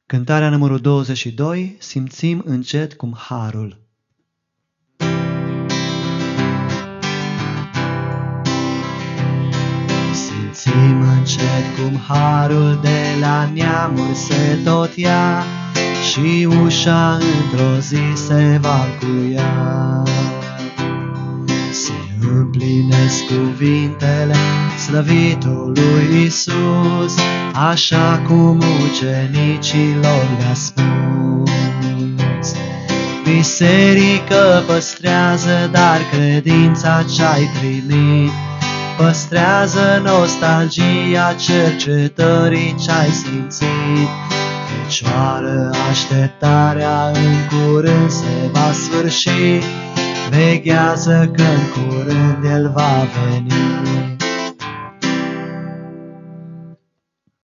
Cântarea numărul 22, simțim încet cum harul. Simțim încet cum harul de la neamuri se tot ia și ușa într-o zi se va încuia. Se împlinesc cuvintele slăvitului Iisus, așa cum ucenicilor le-a spus. Biserică păstrează, dar credința ce-ai primit, păstrează nostalgia cercetării ce-ai simțit. Fecioară așteptarea, în curând se va sfârși, veghează că în curând El va veni.